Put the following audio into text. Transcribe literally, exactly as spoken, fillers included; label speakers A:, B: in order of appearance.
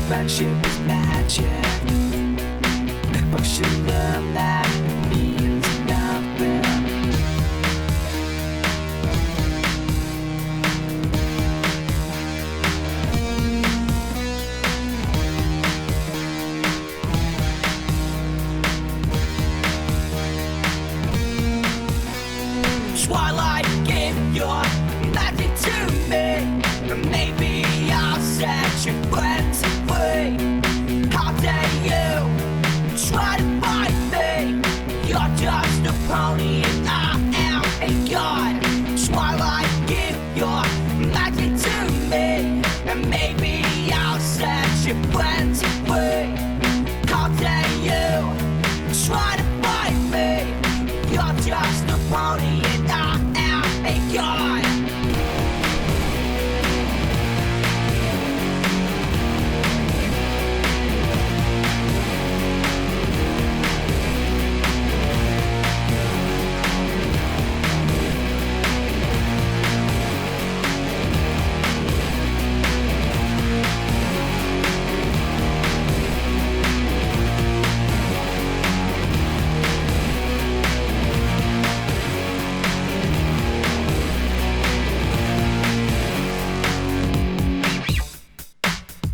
A: Friendship is magic, but you learn that means nothing. Twilight, give your magic to me, and maybe I'll set your friends free. How dare you try to fight me? You're just a pony and I am a god. Twilight, give your magic to me, and maybe I'll set your friends free.